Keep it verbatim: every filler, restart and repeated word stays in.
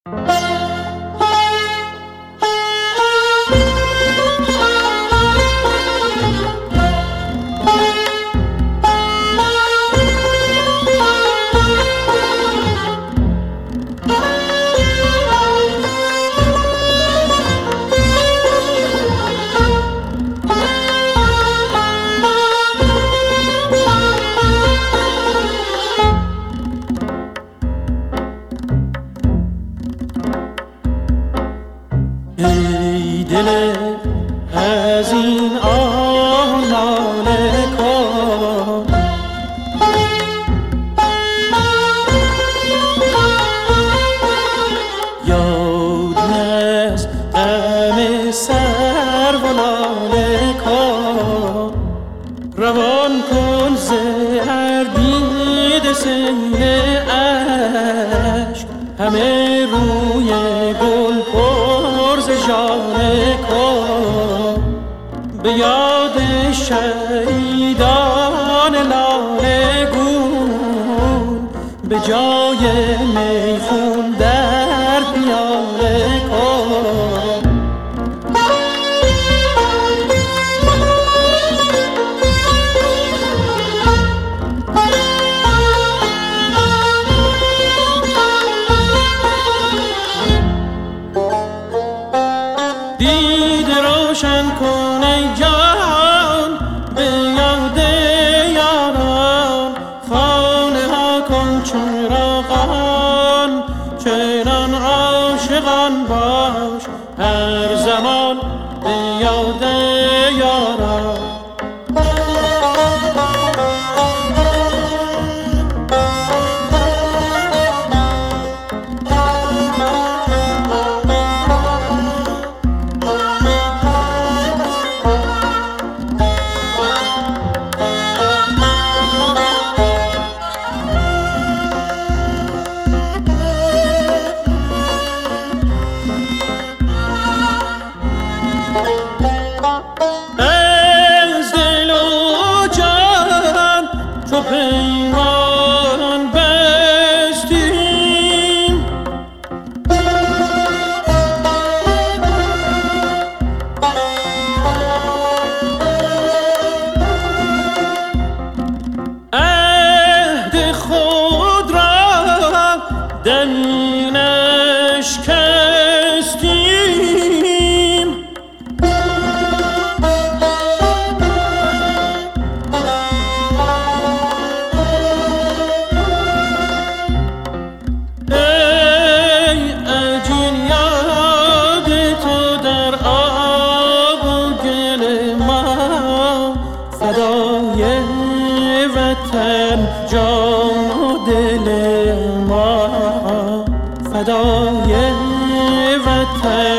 ای دل از این آه ناله کن، یاد از غم سر و لاله کن، روان کن ز هر دیده سیل اشک، همه روی گل پر ز ژاله کن، به یاد شهیدان لاله گون، به جای میخون در پیاله کن. دیده روشن کن ای جان به یاد یاران، خانه ها کن چراغان، چنان عاشقان باش هر زمان به یاد یاران. از دل و جان چو پیمان بستیم، عهد خود را در نشکستیم، فدای وطن جان و دل ما، فدای وطن